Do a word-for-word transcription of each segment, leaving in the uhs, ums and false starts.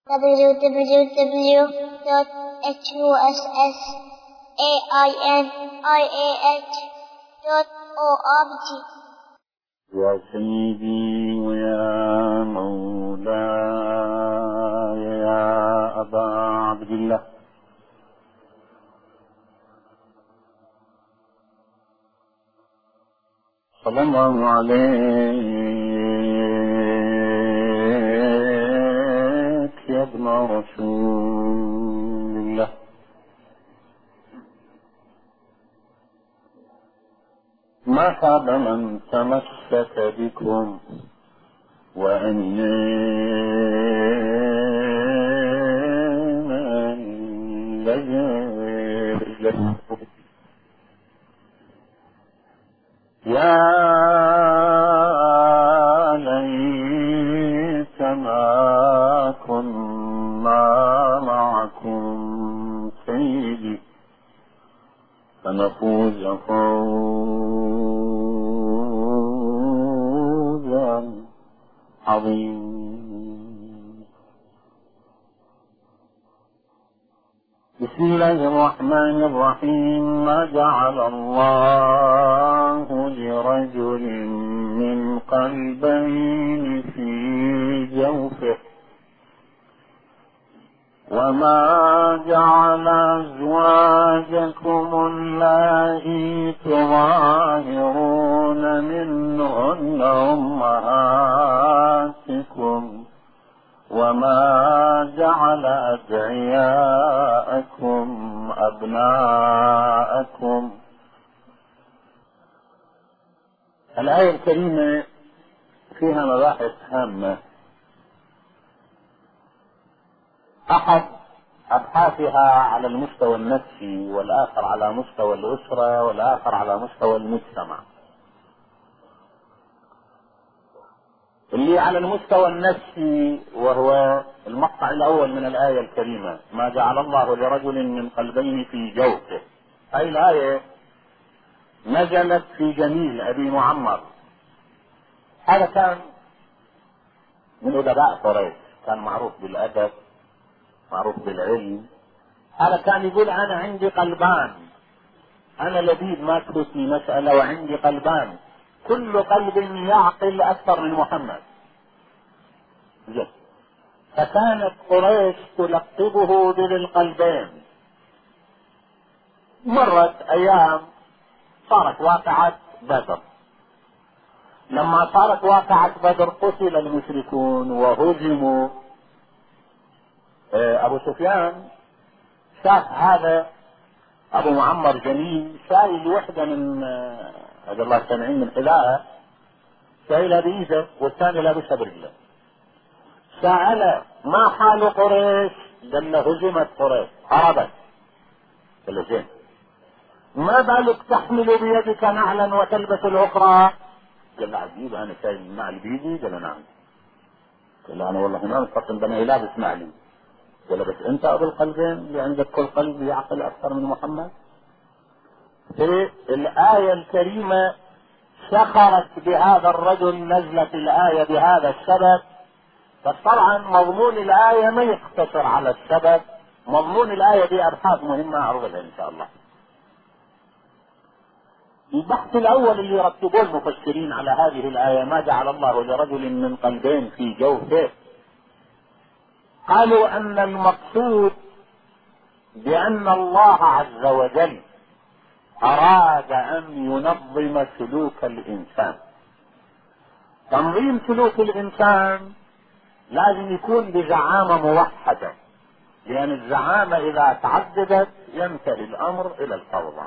w w w dot husseinah dot org. يا سيدي ويا مولاي يا أبا عبد الله، صلى الله عليك يا ابن رسول الله. ما خاب من تمسك بكم وأننا لجاء يا ليت ما كنا معكم سيدي فنفوز فوزا عظيما. بسم الله الرحمن الرحيم. ما جعل الله لرجل من قلبين في جوفه وما جعل أزواجكم اللائي تظاهرون منهن أمهاتكم وما جعل أدعياءكم أبناءكم. الآية الكريمة فيها مباحث هامة. أحد أبحاثها على المستوى النفسي، والآخر على مستوى الأسرة، والآخر على مستوى المجتمع. اللي على المستوى النفسي وهو المقطع الأول من الآية الكريمة، ما جعل الله لرجل من قلبين في جوفه. هاي الآية نزلت في جميل أبي معمر. هذا كان من أدباء قريش، كان معروف بالأدب، معروف بالعلم. هذا كان يقول أنا عندي قلبان، أنا لبيب ما تفوتني مسألة وعندي قلبان، كل قلب يعقل أكثر من محمد. جد. فكانت قريش تلقبه بذي القلبين. مرت أيام صارت واقعة بدر. لما صارت واقعة بدر قتل المشركون وهزموا. أبو سفيان شاف هذا أبو معمر جميل شايل وحدة من هذا الله سامعين من حذاءه، شايلها بإيده والثاني لابسها برجله. سأل ما حال قريش؟ قال له هزمت قريش هربت. قال له زين، ما بالك تحمل بيدك نعلا وتلبس الأخرى؟ قال له عجيب، أنا شايل النعل بيدي؟ قال له نعم. قال له أنا والله ما مفكر بني لابس نعلي. قال له بس أنت أبو القلبين اللي عندك كل قلب يعقل أكثر من محمد. في الآية الكريمة سخرت بهذا الرجل، نزلت الآية بهذا السبب. بس طبعا مضمون الآية ما يقتصر على السبب، مضمون الآية دي أبحاث مهمة أعرضها إن شاء الله. البحث الأول اللي رتبوه المفسرين على هذه الآية، ما جعل الله لرجل من قلبين في جوفه، قالوا أن المقصود بأن الله عز وجل أراد أن ينظم سلوك الإنسان. تنظيم سلوك الإنسان لازم يكون بزعامة موحدة، لأن الزعامة إذا تعددت ينتهي الأمر إلى الفوضى.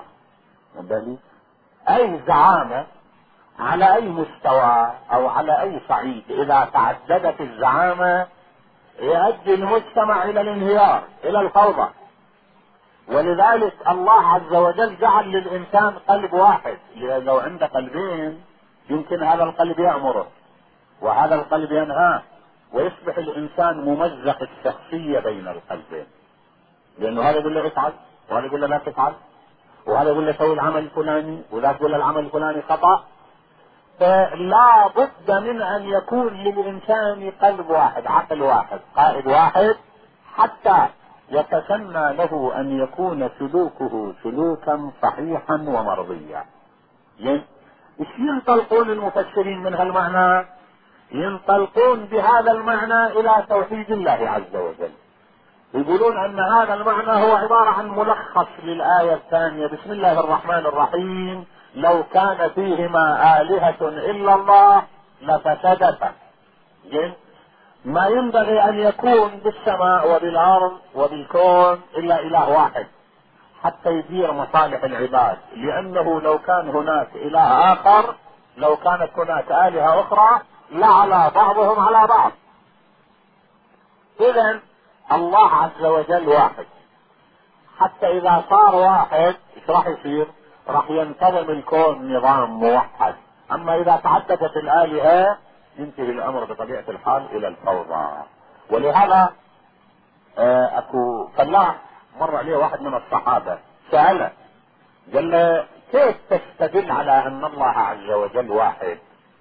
أي زعامة على أي مستوى أو على أي صعيد إذا تعددت الزعامة يؤدي المجتمع إلى الانهيار، إلى الفوضى. ولذلك الله عز وجل جعل للإنسان قلب واحد، لأن لو عنده قلبين يمكن هذا القلب يأمره وهذا القلب ينهاه، ويصبح الإنسان ممزق الشخصية بين القلبين، لأنه هذا يقول له افعل وهذا يقول له لا تفعل، وهذا يقول له سوي العمل الفلاني وذاك يقول له العمل الفلاني خطأ. فلا بد من أن يكون للإنسان قلب واحد، عقل واحد، قائد واحد، حتى يتسنى له ان يكون سلوكه سلوكا صحيحا ومرضيا. ايش ينطلقون المفسرين من هالمعنى؟ ينطلقون بهذا المعنى الى توحيد الله عز وجل. يقولون ان هذا المعنى هو عبارة عن ملخص للآية الثانية: بسم الله الرحمن الرحيم لو كان فيهما آلهة الا الله لفسدتا. ما ينبغي ان يكون بالسماء وبالارض وبالكون الا اله واحد حتى يدير مصالح العباد، لانه لو كان هناك اله اخر، لو كانت هناك آلهة اخرى لعلى بعضهم على بعض. اذا الله عز وجل واحد، حتى اذا صار واحد ايش راح يصير؟ راح ينتظم الكون نظام موحد. اما اذا تعددت الآلهة ينتهي الامر بطبيعة الحال الى الفوضى. ولهذا اكو فلاح مر عليه واحد من الصحابة سأله، قال له: كيف تستدل على ان الله عز وجل واحد؟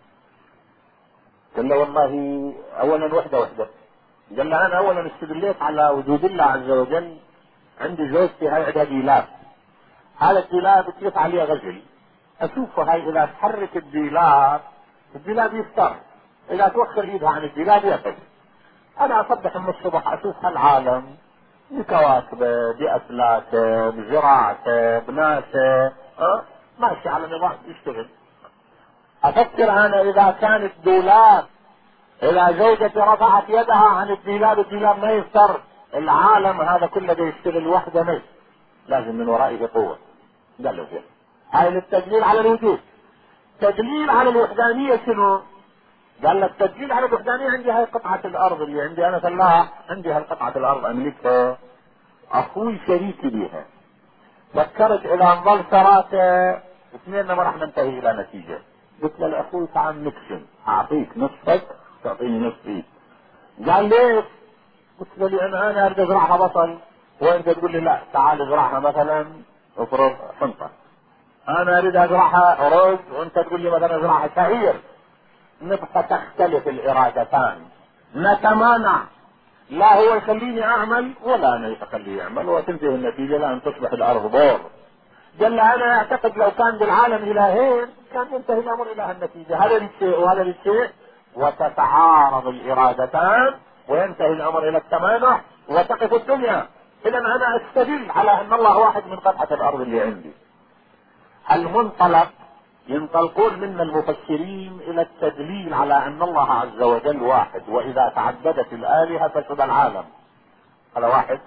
قال له: والله اولا وحدة وحدة. قال له: انا اولا استدليت على وجود الله عز وجل، عندي زوجتي هاي عندها ديلاب، هذا الديلاب تلف عليه غزل، اشوفه هاي اذا تحرك الديلاب الديلاب يفتر، اذا توخر ايدها عن الديلاب يقف. انا اصبح من الصبح اشوف هالعالم بكواكبه بافلاكه بزراعته بناسه أه؟ ماشي على نظام يشتغل. افكر انا اذا كانت دولاب، اذا زوجتي رفعت يدها عن الديلاب الديلاب ما يفتر، العالم هذا كله ده يشتغل وحده مش لازم من ورائه قوه. قال له كده. هاي للتدليل على الوجود. تدليل على الوحدانيه شنو؟ قال لك التدليل على الوحدانيه عندي هاي قطعه الارض اللي عندي انا فلاح، عندي هالقطعه الارض املكها، اخوي شريكي بها، فكرت الى نظل ثلاثه اثنين ما راح ننتهي الى نتيجه. قلت له: لاخوي تعال نكشن، اعطيك نصفك تعطيني نصفي. قال: ليش؟ قلت له: لان انا اريد ازرعها بصل وانت تقول لي لا تعال ازرعها مثلا افرض حنطه. انا اريد ازرعها رز وانت تقول لي مثلا ازرعها شعير. نبقى تختلف الارادتان، نتمانع، لا هو يخليني اعمل ولا انا يخليه يعمل، وتنتهي النتيجه لان تصبح الارض بور. قال له: انا اعتقد لو كان بالعالم الهين كان ينتهي الامر الى النتيجه، هذا الشيء وهذا الشيء، وتتعارض الارادتان وينتهي الامر الى التمانع وتقف الدنيا. اذا انا استدل على ان الله واحد من قطعه الارض اللي عندي. المنطلق ينطلقون من المفسرين الى التدليل على ان الله عز وجل واحد، واذا تعددت الالهة فسد العالم. هذا واحد.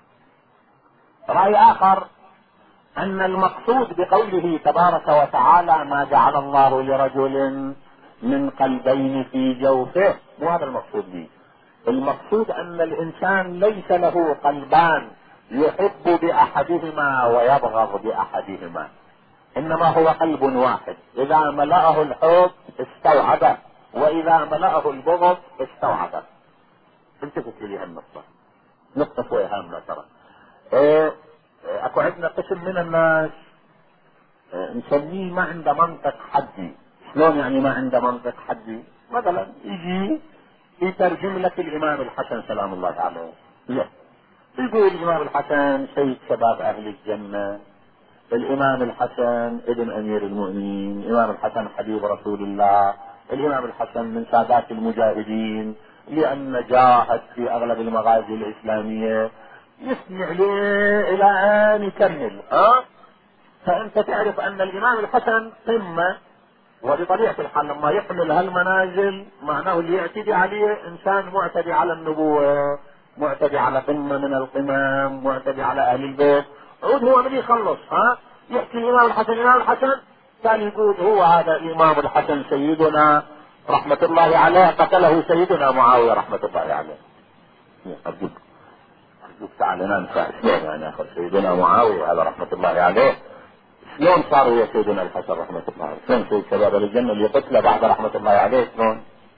رأي اخر ان المقصود بقوله تبارك وتعالى: ما جعل الله لرجل من قلبين في جوفه، مو هذا المقصود به. المقصود ان الانسان ليس له قلبان يحب باحدهما ويبغض باحدهما، انما هو قلب واحد، اذا ملأه الحب استوعبه واذا ملأه البغض استوعبه. التفت لي هالنقطة، نقطة شوية هامة ترى. إيه اكو عندنا قسم من الناس إيه نسميه ما عنده منطق حدي. شلون يعني ما عنده منطق حدي؟ مثلا يجي يترجم لك الامام الحسن سلام الله عليه، لا يقول الامام الحسن سيد شباب اهل الجنة، الامام الحسن ابن امير المؤمنين، الامام الحسن حبيب رسول الله، الامام الحسن من سادات المجاهدين لان جاهد في اغلب المغازي الاسلامية. يسمع ليه الى ان يكمل. ها أه؟ فانت تعرف ان الامام الحسن قمة، وبطبيعة الحال لما يحمل هالمنازل معناه اللي يعتدي عليه انسان معتدي على النبوة، معتدي على قمة من القمم، معتدي على اهل البيت. عود هو من يخلص. ها يحكي الامام الحسن الامام الحسن كان يقول هو هذا الامام الحسن سيدنا رحمة الله عليه قتله سيدنا معاوية رحمة الله عليه. ارجوك ارجوك تعال ننسى شلون يعني اخر سيدنا معاوية هذا رحمة الله عليه، شلون صار هو سيدنا الحسن رحمة الله عليه؟ شلون سيد شباب الجنة اللي قتله بعد رحمة الله عليه؟ شلون؟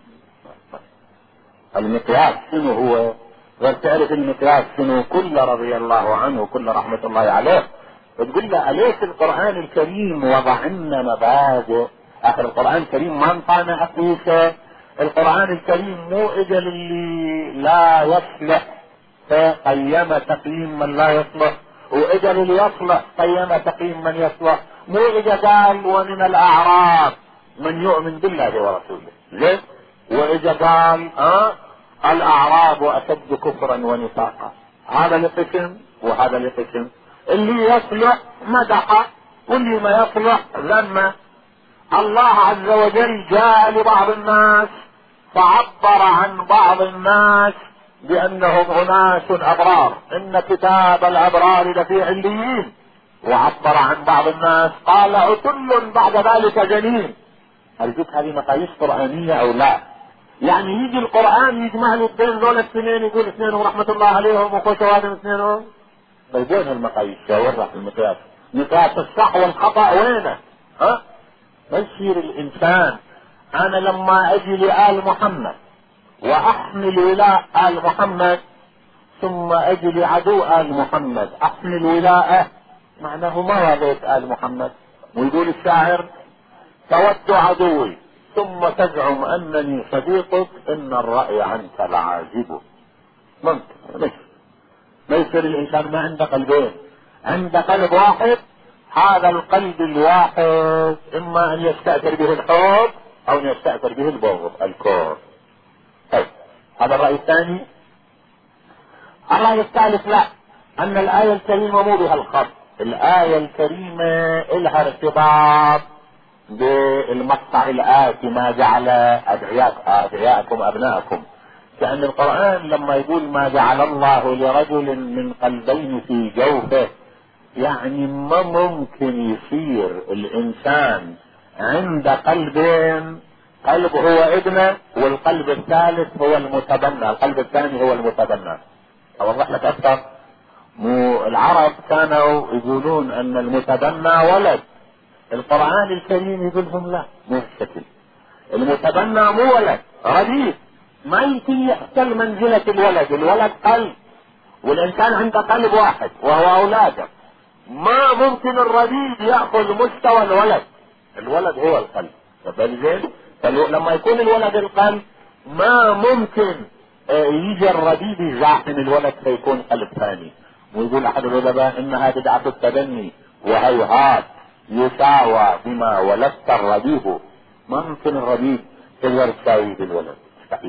المقياس شنو هو؟ غير تعرف المقياس شنو؟ كل رضي الله عنه كل رحمة الله عليه. وتقول له أليس القرآن الكريم وضع لنا مبادئ؟ آخر القرآن الكريم ما انطانا أقيسة. القرآن الكريم مو اجل اللي لا يصلح فقيم تقييم من لا يصلح، واجا اللي يصلح قيم تقييم من يصلح. مو اجا قال ومن الاعراب من يؤمن بالله ورسوله، ليه؟ واجا قال اه الاعراب اشد كفرا ونفاقا. هذا لقسم وهذا لقسم. اللي يصلح مدح واللي ما يصلح ذم. الله عز وجل جاء لبعض الناس فعبر عن بعض الناس بانهم اناس ابرار، ان كتاب الابرار لفي عليين، وعبر عن بعض الناس قال عتل بعد ذلك جنين. ارجوك هذه مقاييس قرآنية او لا؟ يعني يجي القرآن يجمع له بين دول الاثنين يقول اثنينهم رحمة الله عليهم وخشوا هذا اثنينهم؟ طيب وين المقاييس؟ شاورها في المقياس، مقياس الصح والخطأ وينه؟ ها؟ ما يصير الانسان انا لما اجي لآل محمد واحمل ولاء آل محمد ثم اجي لعدو آل محمد احمل ولاءه، معناه ما رضيت آل محمد. ويقول الشاعر تود عدوي ثم تزعم انني صديقك ان الرأي عنك لعاجب. ممكن مش ما يصير الانسان ما عنده قلبين، عنده قلب واحد. هذا القلب الواحد اما ان يستأثر به الحب او ان يستأثر به البغض الكره. طيب هذا الرأي الثاني. الرأي الثالث لا، ان الآية الكريمة مو بها الخط. الآية الكريمة لها ارتباط بالمقطع الآتي ما جعل أدعياءكم أبناءكم. كأن القرآن لما يقول ما جعل الله لرجل من قلبين في جوفه، يعني ما ممكن يصير الإنسان عند قلبين، قلب هو ابنه والقلب الثالث هو المتبنى، القلب الثاني هو المتبنى. أوضح لك أكثر. مو العرب كانوا يقولون أن المتبنى ولد، القرآن الكريم يقول لهم لا مو الشكل. المتبنى مو ولد، رديف ما يمكن يحتل منزلة الولد. الولد قلب والإنسان عنده قلب واحد وهو أولاده. ما ممكن الرديف يأخذ مستوى الولد، الولد هو القلب. فبالذات لما يكون الولد القلب ما ممكن يجي الرديف يزاحم الولد فيكون قلب ثاني. ويقول أحد العلماء إنها بدعة التبني وهيهات يساوى بما ولدت الرديف. ما ممكن الرديف تقدر تساوي بالولد، مستحيل.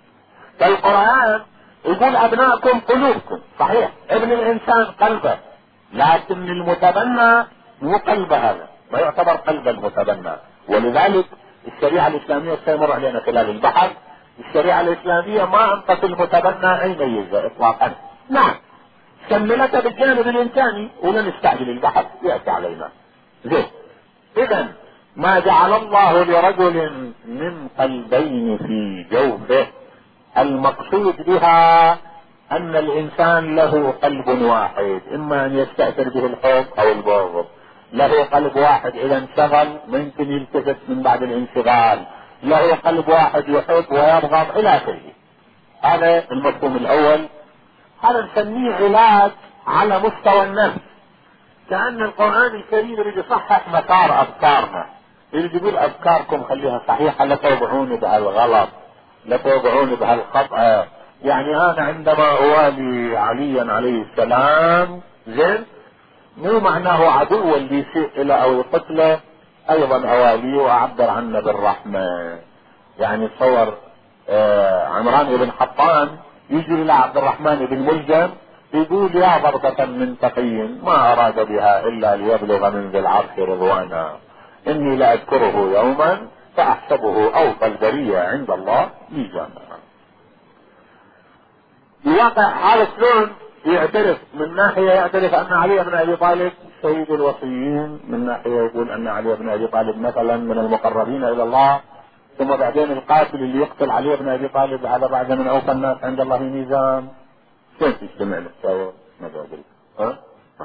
فالقرآن يقول أبناءكم قلوبكم، صحيح ابن الإنسان قلبه، لكن المتبنى مو قلب، هذا ما يعتبر قلب المتبنى. ولذلك الشريعة الإسلامية سيمر علينا خلال البحث، الشريعة الإسلامية ما أنقذ المتبنى أي ميزة إطلاقا. نعم كملتها بالجانب الإنساني ولن نستعجل البحث يأتي علينا. زين إذا ما جعل الله لرجل من قلبين في جوفه، المقصود بها أن الإنسان له قلب واحد، إما أن يستأثر به الحب أو البغض. له قلب واحد إذا انشغل ممكن يلتفت من بعد الانشغال، له قلب واحد يحب ويبغض إلى آخره. هذا المفهوم الأول. هذا نسميه علاج على مستوى النفس. كأن القرآن الكريم يريد يصحح مسار أفكارنا، يريد يقول أفكاركم خليها صحيحة، لا توضعوني بهالغلط، لا توضعوني بهالخطأ. يعني أنا عندما أوالي عليا عليه السلام زين مو معناه عدو اللي يسيء إلى أو يقتله، أيضا أواليه وأعبر عنه بالرحمة. يعني تصور آه عمران بن حطان يجي إلى عبد الرحمن بن ملجم يقول يا ضربة من تقي ما أراد بها إلا ليبلغ من ذي العرش رضوانا، إني لا أذكره يوما فأحسبه أوفى البرية عند الله ميزانا. الواقع هذا شلون يعترف؟ من ناحية يعترف أن علي بن أبي طالب سيد الوصيين، من ناحية يقول أن علي بن أبي طالب مثلا من المقربين إلى الله، ثم بعدين القاتل اللي يقتل علي بن أبي طالب هذا بعد من أوفى الناس عند الله ميزان. كيف تجتمع التصور؟ ما أدري. ها؟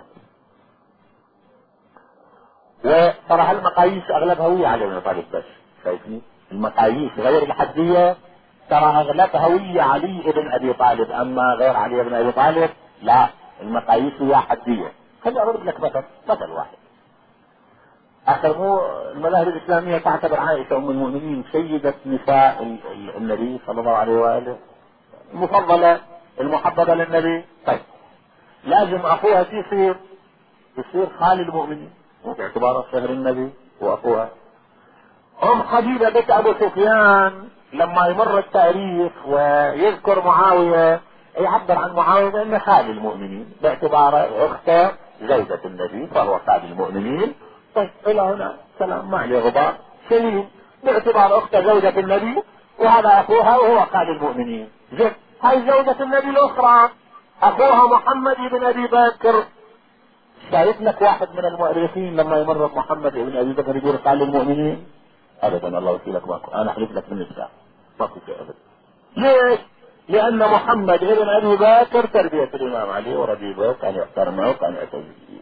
وترى هالمقاييس أغلبها هوية علي بن أبي طالب بس، شايفين؟ المقاييس غير الحدية ترى أغلبها هوية علي بن أبي طالب، أما غير علي بن أبي طالب لا، المقاييس هي حدية. خلي أضرب لك مثل مثل واحد. آخر مو المذاهب الإسلامية تعتبر عائشة أم المؤمنين سيدة نساء النبي صلى الله عليه وآله، مفضلة المحببة للنبي. طيب لازم اخوها شو يصير؟ يصير خالي المؤمنين باعتباره شهر النبي واخوها. ام حبيبة بنت ابو سفيان لما يمر التاريخ ويذكر معاوية يعبر عن معاوية بانه خالي المؤمنين باعتباره اخته زوجة النبي فهو خالي المؤمنين. طيب الى هنا سلام ما عليه غبار سليم باعتبار اخته زوجة النبي وهذا اخوها وهو خالي المؤمنين. زين هاي زوجة النبي الاخرى اخوها محمد بن ابي بكر. شايف لك واحد من المؤرخين لما يمر محمد بن ابي بكر يقول خالي المؤمنين؟ ابدا الله يوفقك ماكو. انا احلف لك بالنسبة ما في شيء ابدا. ليش؟ لان محمد بن ابي بكر تربية الامام علي وربيبه كان يحترمه وكان يعتز به.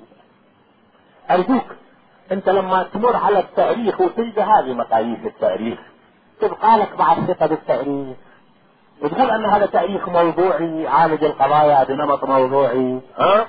ارجوك انت لما تمر على التاريخ وتلقى هذه مقاييس التاريخ تبقى لك بعد ثقة بالتاريخ وتقول ان هذا تاريخ موضوعي عالج القضايا بنمط موضوعي. ها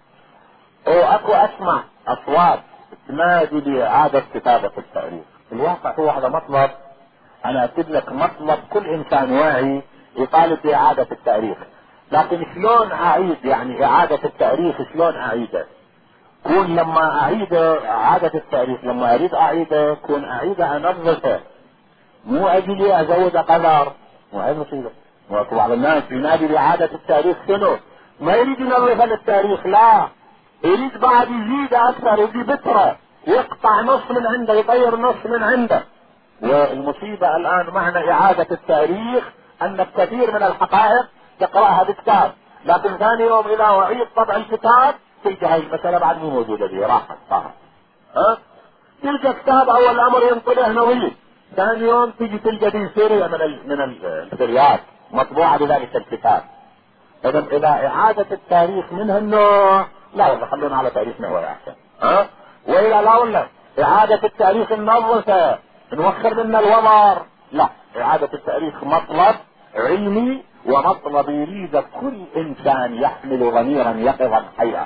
واكو اسمع اصوات تنادي باعادة كتابة التاريخ. الواقع هو هذا مطلب انا اكتب لك مطلب كل انسان واعي يطالب باعادة التاريخ. لكن شلون اعيد يعني اعادة التاريخ شلون اعيده؟ كون لما اعيد اعادة التاريخ لما اريد اعيده كون اعيده انظفه مو اجي ازود قدر. مو هاي مصيبة. واكو بعض الناس ينادي باعادة التاريخ شنو؟ ما يريد ينظف التاريخ لا يريد بعد يزيد اكثر يجي بتره يقطع نص من عنده يطير نص من عنده. والمصيبة الان معنى اعادة التاريخ ان الكثير من الحقائق تقرأها بكتاب لكن ثاني يوم اذا اعيد طبع الكتاب تلقى هاي المسألة بعد مو موجودة دي راحت صارت. ها تلقى كتاب اول امر ينطله نظيف ثاني يوم تيجي تلقى دي سيريا من ال من السريات مطبوعة بذلك الكتاب. اذا الى اعادة التاريخ من هالنوع لا والله خلونا على تاريخنا هو احسن. ها والى لا ولا اعادة التاريخ النظفة نوخر منا الوضر لا اعادة التاريخ مطلب علمي ومطلب يريد كل انسان يحمل ضميرا يقظا حيا.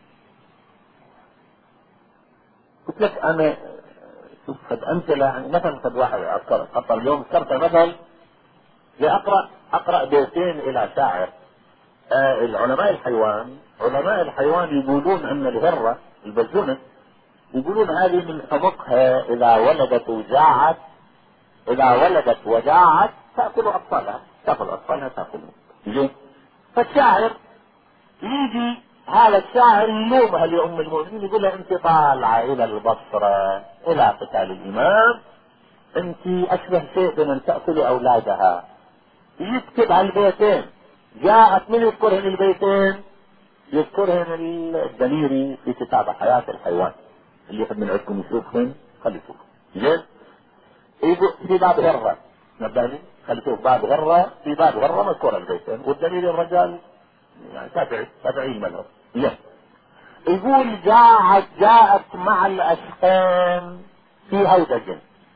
قلت لك انا شوف قد امثله يعني مثلا قد واحد اذكر حتى اليوم ذكرت مثل لاقرا اقرا بيتين الى شاعر. آه العلماء الحيوان علماء الحيوان يقولون ان الهرة البزونة يقولون هذه من حمقها اذا ولدت وجاعت اذا ولدت وجاعت تأكل اطفالها تأكل اطفالها تأكلهم. زين فالشاعر يجي هذا الشاعر يلومها لأم المؤمنين يقول لها انت طالعة الى البصرة الى قتال الامام انت اشبه شيء بمن تأكل اولادها. يكتب على البيتين جاءت من يذكرهن البيتين يذكرهن الدميري في كتاب حياة الحيوان اللي يحب من عندكم يشوفهن خلي يشوفهم. زين في باب غرة نبهني خلي يشوف باب غرة في باب غرة مذكور البيتين والدميري الرجال يعني تابعي تابعي المذهب. زين يقول جاءت جاءت مع الاشقين في هودج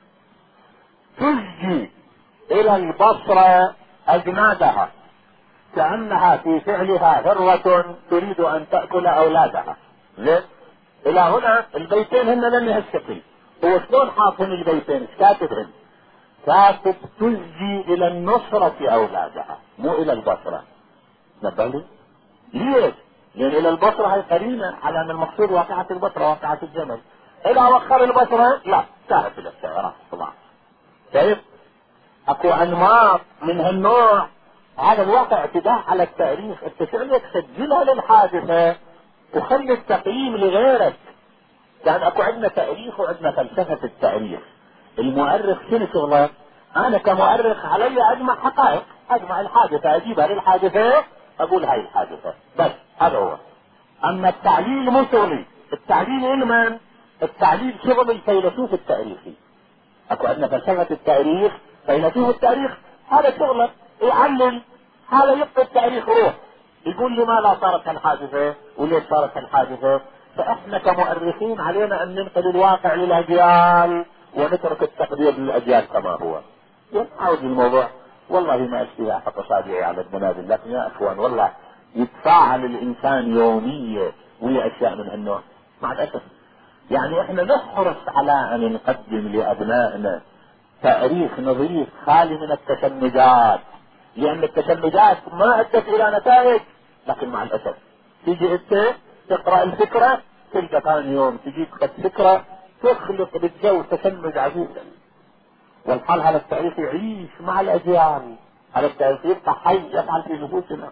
تزجي الى البصرة اجنادها كأنها في فعلها هرة تريد ان تأكل اولادها. ليه؟ الى هنا البيتين هن لم يهالشكل. هو شلون حاطين البيتين؟ ايش كاتبهن؟ كاتب تزجي الى النصرة اولادها مو الى البصرة. نبالي؟ ليش؟ لان الى البصرة هي قرينة على ان المقصود واقعة البصرة واقعة الجمل. اذا وخر البصرة لا كانت الى السيارات طبعا. شايف؟ اكو انماط من هالنوع. هذا الواقع اعتداء على التاريخ. انت فعلك سجلها للحادثة وخلي التقييم لغيرك. كان اكو عندنا تاريخ وعندنا فلسفة التاريخ. المؤرخ شنو شغله؟ انا كمؤرخ علي اجمع حقائق اجمع الحادثة اجيبها للحادثة اقول هاي الحادثة بس هذا هو. اما التعليل مو شغلي. التعليل علما التعليل شغل الفيلسوف التاريخي. اكو عندنا فلسفة التاريخ فيلسوف التاريخ هذا شغله يعلل هذا يبقى التاريخ روح يقول لي ما لا صارت الحادثة وليش صارت الحادثة. فاحنا كمؤرخين علينا ان ننقل الواقع للاجيال ونترك التقدير للاجيال كما هو. عاوز الموضوع والله ما اشتهي احط اصابعي على البنادل لكن يا اخوان والله يتفاعل الانسان يوميا ويا اشياء من هالنوع مع الاسف. يعني احنا نحرص على ان نقدم لابنائنا تاريخ نظيف خالي من التشنجات لان التشنجات ما ادت الى نتائج. لكن مع الاسف تيجي انت تقرا الفكره تلقى ثاني يوم تجيك قد فكره تخلق بالجو تشنج عجيبا. والحال هذا التاريخ يعيش مع الاجيال، هذا التاريخ يبقى حي يفعل في نفوسنا.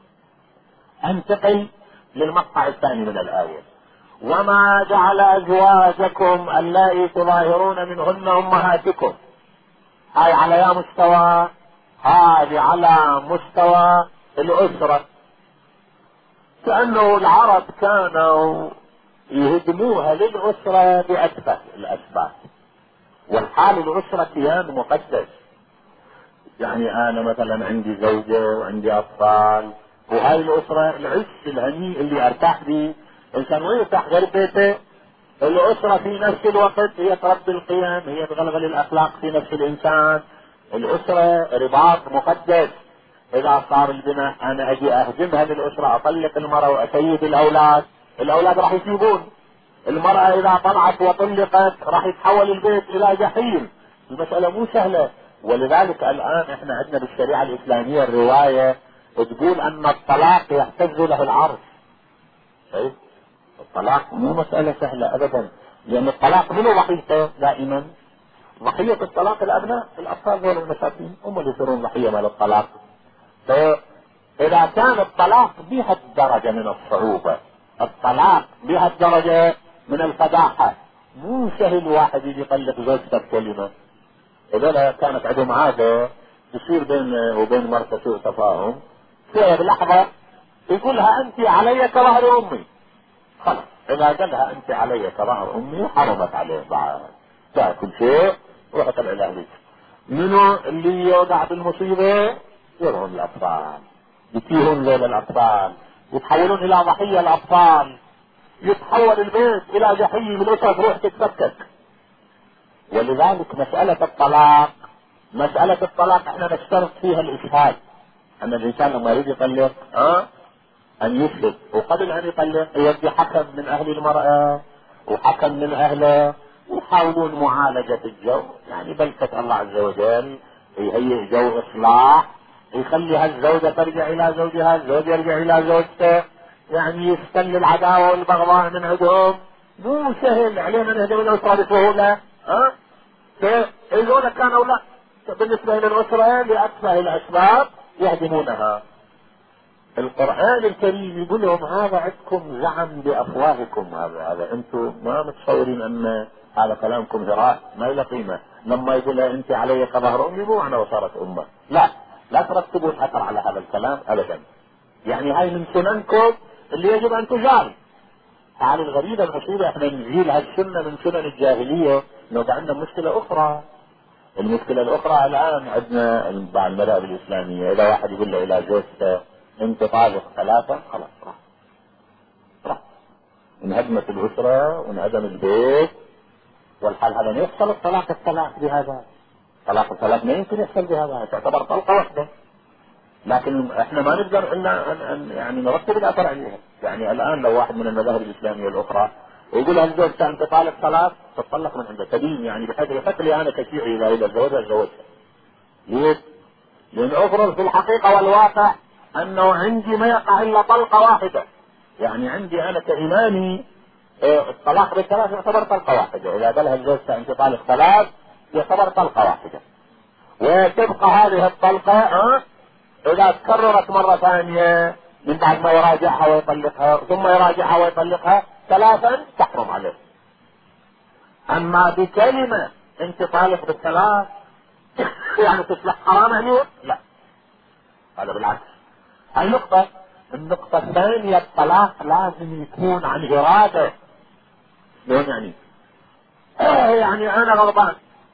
انتقل للمقطع الثاني من الايه: وما جعل ازواجكم اللائي تظاهرون منهن امهاتكم. هاي على يا مستوى، هذه على مستوى الاسره. كأنه العرب كانوا يهدموها للأسرة بأتفه الأسباب، والحال الأسرة كيان مقدس. يعني أنا مثلا عندي زوجة وعندي أطفال، وهاي الأسرة العش الهنيء اللي أرتاح به. إنسان وين يرتاح غير بيته؟ الأسرة في نفس الوقت هي تربي القيم، هي تغلغل الأخلاق في نفس الإنسان. الأسرة رباط مقدس. إذا صار البناء أنا أجي أهدمها للأسرة، أطلق المرأة وأسيب الأولاد، الأولاد راح يسيبون. المرأة إذا طلعت وطلقت راح يتحول البيت إلى جحيم. المسألة مو سهلة. ولذلك الآن إحنا عندنا بالشريعة الإسلامية الرواية تقول أن الطلاق يهتز له العرش. شايف؟ الطلاق مو مسألة سهلة أبدا، لأن الطلاق منو ضحيته دائما؟ ضحية الطلاق الأبناء، الأطفال دول المساكين هم اللي يصيرون ضحية مال الطلاق. فإذا كان الطلاق بها الدرجة من الصعوبة، الطلاق بها الدرجة من الفداحة، مو سهل واحد يجي يطلق زوجته بكلمة. إذا كانت عندهم عادة يصير بين وبين مرته سوء تفاهم، في لحظة يقولها أنت علي كظهر أمي. خلاص إذا قالها أنت علي كظهر أمي حرمت عليه بعد تأكل شيء روح طلع لأهلك. منو اللي يوقع بالمصيبة؟ يرون الأطفال، يتيهون ذول الأطفال، يتحولون إلى ضحية الأطفال، يتحول البيت إلى جحيم، الأسرة تروح تتفكك. ولذلك مسألة الطلاق، مسألة الطلاق احنا نشترط فيها الإشهاد، أن الإنسان لما يريد يطلق أه؟ أن يشهد، وقبل أن يطلق يدي حكم من أهل المرأة وحكم من أهله، يحاولون معالجة الجو. يعني بلكة الله عز وجل يهيئ جو إصلاح، يخلي هالزوجة ترجع إلى زوجها، الزوج يرجع إلى زوجته، يعني يستل العداوة والبغضاء من عندهم. مو سهل علينا نهدم الأسرة بسهولة. ها؟ فإذا كانوا لا بالنسبة للأسرة لأتفه الأسباب يهدمونها. القرآن الكريم يقول لهم هذا عندكم زعم بأفواهكم، هذا هذا أنتم ما متصورين أن هذا كلامكم هراء ما له قيمة. لما يقول لها أنت علي كظهر أمي مو معنى وصارت أمة، لا لا ترتبوا الحكر على هذا الكلام أبدا. يعني هاي من سننكم اللي يجب أن تجاري. تعالوا الغريبة المصيبة احنا نزيل هالسنة من سنن الجاهلية، لو عندنا مشكلة أخرى. المشكلة الأخرى الآن عندنا بعض المذاهب الإسلامية إذا واحد يقول له إلى زوجته أنت طالق ثلاثة، خلاص راح راح انهدمت الأسرة وانهدم البيت. والحال هذا ما يحصل الطلاق الثلاث بهذا، طلاق الثلاث ما يمكن يحصل بهذا، تعتبر طلقة واحدة. لكن احنا ما نقدر الا ان, أن يعني نرتب الاثر عليها. يعني الان لو واحد من المذاهب الاسلاميه الاخرى يقول لها الزوج انت طالق ثلاث تطلق من عنده تدين، يعني بحيث يقتلي انا كشيعي اذا الى الزوج الزوجها. ليش؟ لان افرض في الحقيقه والواقع انه عندي ما يقع الا طلقه واحده. يعني عندي انا كايماني اه الطلاق بالثلاث يعتبر طلقه واحده، اذا قالها الزوج انت طالق ثلاث يعتبر طلقه واحده. وتبقى هذه الطلقه اه إذا تكررت مرة ثانية من بعد ما يراجعها ويطلقها ثم يراجعها ويطلقها ثلاثا تحرم عليه. أما بكلمة أنت طالق بالثلاث يعني تصبح حرام عليه؟ لا، هذا بالعكس. النقطة النقطة الثانية الطلاق لازم يكون عن إرادة. شلون يعني؟ آه يعني أنا غضبان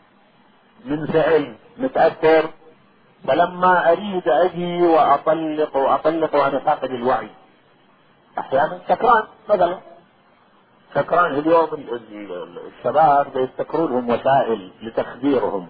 من فعل متأثر، فلما اريد اجي واطلق واطلق وانا فاقد الوعي. احيانا سكران مثلا، سكران اليوم الشباب يفتكرون لهم وسائل لتخديرهم.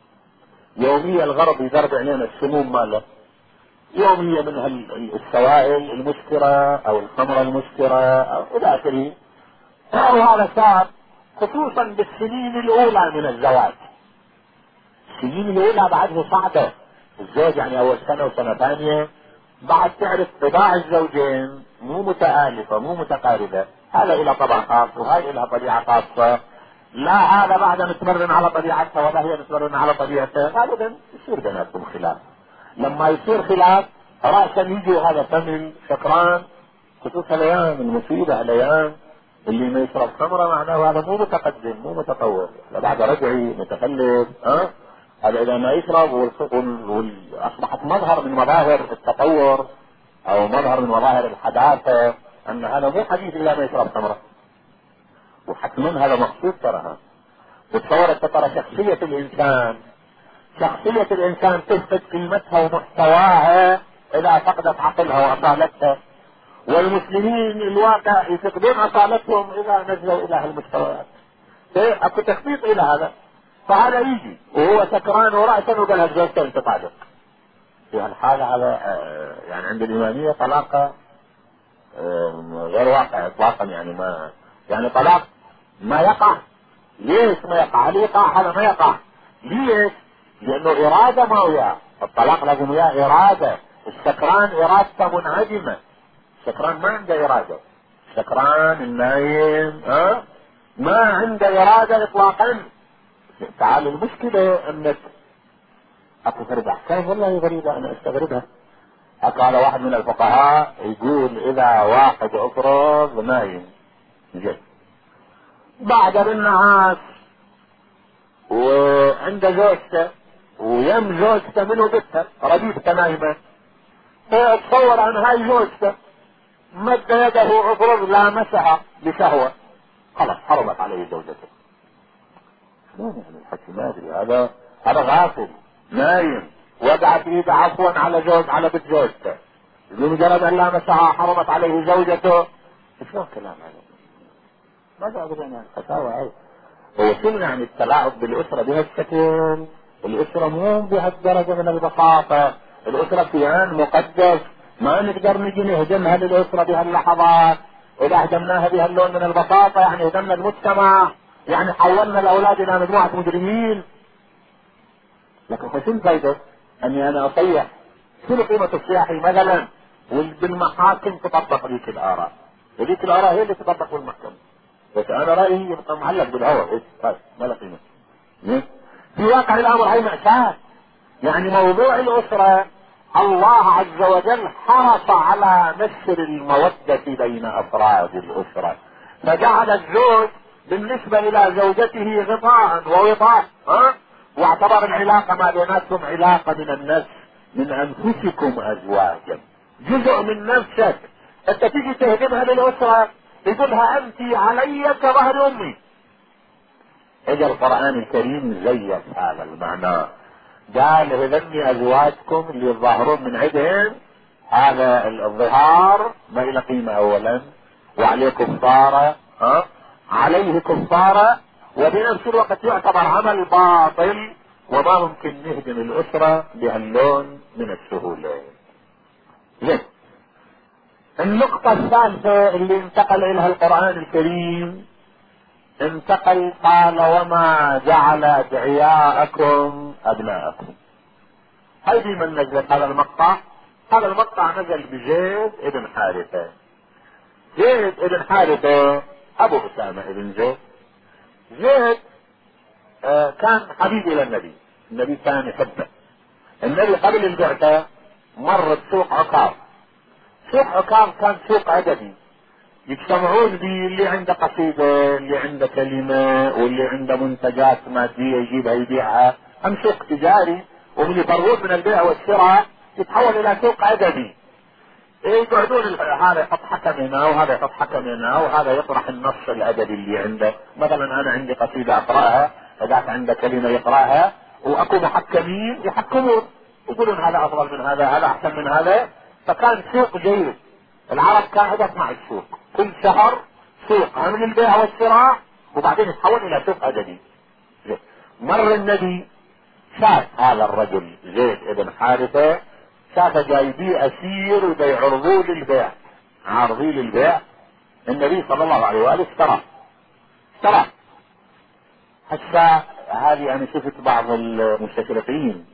يوميا الغرب يضرب علينا السموم ماله، يوميا من السوائل المسكرة او الخمرة المسكرة او الى اخره. وهذا صار خصوصا بالسنين الاولى من الزواج. السنين الاولى بعده صعبة، الزوج يعني اول سنة وسنة ثانية، بعد تعرف طباع الزوجين مو متآلفة مو متقاربة، هذا الى طبع خاص وهاي الى طبيعة خاصة، لا هذا بعد نتمرن على طبيعتها ولا هي نتمرن على طبيعتها، غالبا يصير بيناتكم خلاف. لما يصير خلاف رأسا يجي هذا فمن سكران، خصوصا الايام المصيبة الايام اللي ما يشرب خمرة معناه هذا مو متقدم مو متطور، بعد رجعي متخلف. ها هذا اذا ما يشرب واصبحت مظهر من مظاهر التطور او مظهر من مظاهر الحداثة ان هذا مو حديث الا ما يشرب خمرة، وحتما هذا مقصود ترى. وتصور ترى شخصية الانسان شخصية الانسان تفقد قيمتها ومحتواها اذا فقدت عقلها واصالتها، والمسلمين الواقع يفقدون اصالتهم اذا نزلوا الى هالمستويات. اكو تخطيط الى هذا، فهذا يجي وهو سكران ورأسا وقال هالزوجة انت طالق. في هالحالة هذا يعني عند الإمامية طلاق غير واقع اطلاقا، يعني ما يعني طلاق ما يقع. ليش ما يقع؟ هل يقع؟ هذا ما يقع. ليش؟ لانه ارادة ما وياه، الطلاق لازم وياه ارادة. السكران ارادته منعدمة، السكران ما عنده ارادة، السكران النايم ها ما عنده ارادة اطلاقا. تعال المشكلة انك اكو فرد احكام والله غريبة انا استغربها. قال واحد من الفقهاء يقول اذا واحد افرض نايم جد بعد بالنهار وعند زوجته ويم زوجته منه بنته رديفته نايمة، فيتصور ان هاي زوجته مد يده افرض لامسها بشهوة، خلاص حرمت عليه زوجته. شلون يعني الحكي؟ ما ادري، هذا هذا غافل نايم وقعت ايده عفوا على زوج على بنت زوجته، بمجرد ان لامسها حرمت عليه زوجته. شلون كلام هذا؟ ماذا اقول انا؟ فتاوى هاي. هو شنو يعني التلاعب بالاسره بهالشكل؟ الاسره مو بهالدرجه من البساطه، الاسره كيان مقدس ما نقدر نجي نهدمها للاسره بهاللحظات. اذا هدمناها بهاللون من البساطه يعني هدمنا المجتمع، يعني حولنا الاولاد الى مجموعه مجرمين. لكن شو الفائده اني انا اصيح؟ شنو قيمه الصياح مثلا وبالمحاكم تطبق ذيك الاراء، وذيك الاراء هي اللي تطبق بالمحكمه، بس انا رايي يبقى معلق بالهواء. ايش طيب ما له قيمه. في واقع الامر هي مأساة. يعني موضوع الاسره الله عز وجل حرص على نشر المودة بين افراد الاسرة، فجعل الزوج بالنسبة الى زوجته غطاء ووطاء، ها؟ واعتبر العلاقة ما بيناتكم علاقة من النفس، من انفسكم ازواجا، جزء من نفسك. انت تيجي تهدمها للاسرة يقولها انت علي كظهر امي. اجى القرآن الكريم زيف هذا المعنى، قال هذني ازواجكم اللي يظاهرون من عندهم، هذا الظهار ما له قيمة اولا، وعليه كفارة، ها عليه كفارة، وبنفس الوقت يعتبر عمل باطل، وما ممكن نهدم الاسرة بهاللون من السهولة. زين، النقطة الثالثة اللي انتقل اليها القرآن الكريم، انتقل قال وما جعل ادعياءكم ابناءكم. هذه من نزلت هذا المقطع؟ هذا المقطع نزل بزيد ابن حارثة. زيد ابن حارثة ابو اسامة ابن زيد. زيد آه كان حبيب الى النبي، النبي كان يحبه. النبي قبل البعثة مر بسوق عكاظ. سوق عكاظ كان سوق عددي، يجتمعون به اللي عنده قصيدة، اللي عنده كلمة، واللي عنده منتجات مادية يجيبها يبيعها. هم سوق تجاري، ومن يفرغون من البيع والشراء يتحول الى سوق ادبي. يقعدون هذا يحط حكم هنا وهذا يحط حكم هنا وهذا يطرح النص الادبي اللي عنده. مثلا انا عندي قصيدة اقراها، وذاك عنده كلمة يقراها، واكو محكمين يحكمون يقولون هذا افضل من هذا، هذا احسن من هذا. فكان سوق جيد. العرب كان تصنع السوق كل شهر، سوق عمل البيع والشراء، وبعدين يتحول الى سوق ادبي. مر النبي شاف هذا الرجل زيد ابن حارثة، شاف جايبيه اسير ودا يعرضوه للبيع، عارضيه للبيع. النبي صلى الله عليه واله اشترى اشترى هسه هذه انا شفت بعض المستشرقين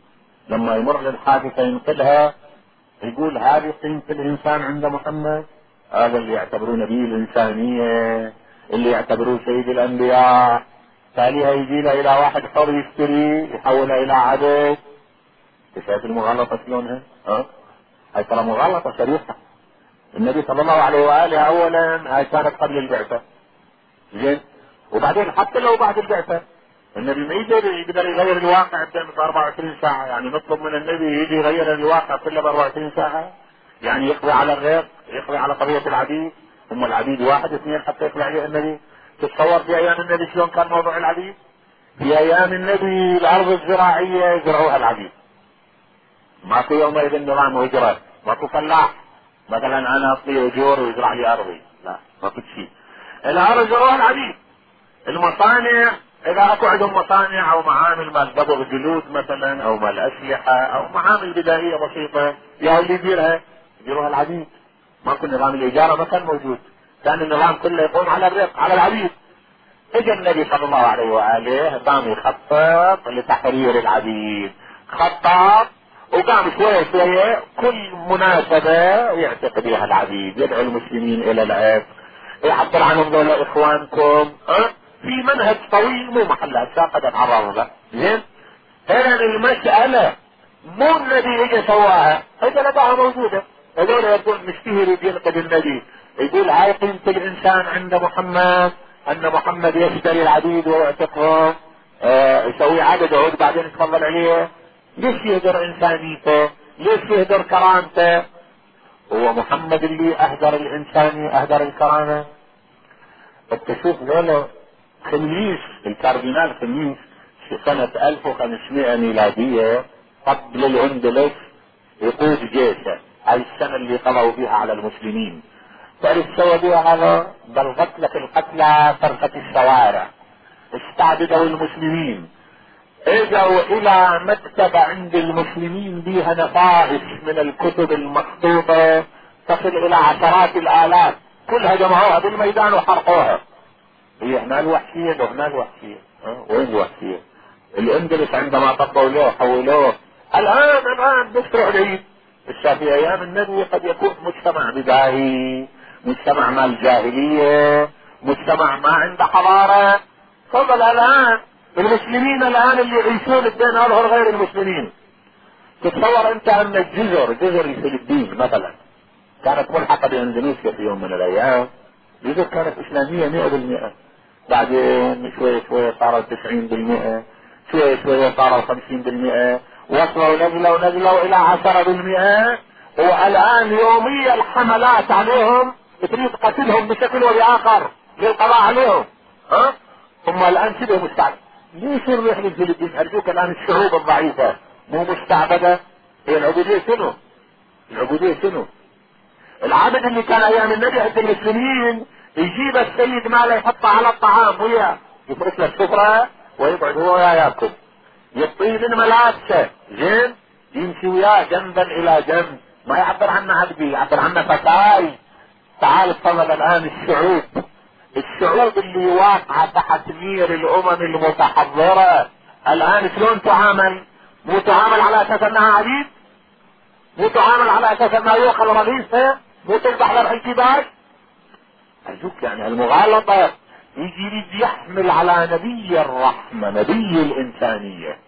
لما يمر للحادثة ينقلها يقول هذه قيمة الإنسان عند محمد، هذا اللي يعتبروه نبي الإنسانية، اللي يعتبروه سيد الأنبياء. تاليها يجي له إلى واحد حر يشتري يحولها إلى عبد. شايف المغالطة شلونها؟ ها؟ هاي ترى مغالطة صريحة. النبي صلى الله عليه وآله أولا هاي كانت قبل البعثة، زين؟ وبعدين حتى لو بعد البعثة النبي ما يقدر يقدر يغير الواقع في أربعة وعشرين ساعة. يعني نطلب من النبي يجي يغير الواقع كله ب أربعة وعشرين ساعة؟ يعني يقضي على الرق، يقضي على قضية العبيد. هم العبيد واحد اثنين حتى يقضي عليه النبي. تتصور في أيام النبي شلون كان موضوع العبيد؟ في أيام النبي الأرض الزراعية يزرعوها العبيد، ماكو يومئذ نظام هجرة، ماكو فلاح مثلا انا اعطيه اجور ويزرع لي ارضي، لا ماكو شيء. الارض يزرعوها العبيد. المصانع اذا اكو عندهم مصانع او معامل مال دبغ جلود مثلا او مال اسلحه او معامل بدائيه بسيطه، يا اللي يديرها يديروها العبيد. ماكو نظام الاجاره ما كان موجود، كان النظام كله يقوم على الرق على العبيد. اجى النبي صلى الله عليه واله قام يخطط لتحرير العبيد، خطط وقام شوية شوية كل مناسبة يعتقد بها العبيد، يدعو المسلمين الى العتق، يعبر عنهم دول اخوانكم. أه؟ في منهج طويل مو محل هسه قد اتعرض له. زين؟ هنا المسألة مو النبي اجى سواها، هذا لقاها موجودة. هذول يقول مشتهر ينقد النبي يقول هاي قيمة الانسان عند محمد، ان محمد يشتري العبيد ويعتقهم، أه يسوي عدد عود بعدين يتفضل عليه. ليش يهدر انسانيته؟ ليش يهدر كرامته؟ هو محمد اللي اهدر الانسانية اهدر الكرامة. التشوف ذولا خميس الكاردينال خميس في سنة ألف وخمسمائة ميلادية قبل الاندلس يقود جيشه، هاي السنة اللي قضوا فيها على المسلمين. تعرف سوى بها هذا؟ بل قتلت القتلى فرقة الشوارع، استعبدوا المسلمين، اجوا الى مكتبة عند المسلمين بها نفائس من الكتب المخطوطة تصل الى عشرات الالاف، كلها جمعوها بالميدان وحرقوها. هي هنا الوحشية وهنا الوحشية. أه؟ وين الوحشية؟ الاندلس عندما طبوا له حولوه. الان الان بيشتروا العيد. في ايام النبي قد يكون مجتمع بدائي، مجتمع مال جاهلية، مجتمع ما عنده حضارة. تفضل الان المسلمين الان اللي يعيشون الدين اظهر غير المسلمين. تتصور انت ان الجزر جزر الفلبين مثلا كانت ملحقة باندونيسيا في يوم من الايام، جزر كانت اسلامية مئة بالمئة، بعدين شوية شوية صارت تسعين بالمئة، شوية شوية صاروا خمسين بالمئة، وصلوا نزلوا نزلوا الى عشرة بالمئة. والان يوميا الحملات عليهم تريد قتلهم بشكل وبآخر للقضاء عليهم. ها؟ هم الان شبه مستعبد. ليش نروح للفلبين؟ ارجوك الان الشعوب الضعيفة مو مستعبدة؟ هي العبودية شنو؟ العبودية شنو؟ العبد اللي كان ايام النبي عند المسلمين يجيب السيد ماله يحطه على الطعام وياه، يفرش له السفرة ويقعد هو وياه ياكل، يطيب ملابسه، زين؟ يمشي وياه جنبا الى جنب، ما يعبر عنه عبدي، يعبر عنه فتاي. تعال تفضل الان الشعوب، الشعوب اللي واقعة تحت مير الامم المتحضرة الان شلون تعامل؟ مو تعامل على اساس انها عبيد؟ مو تعامل على اساس انها يؤخذ رئيسها؟ مو تذبح له الانتباه؟ ارجوك يعني المغالطة يجي يريد يحمل على نبي الرحمة، نبي الانسانية.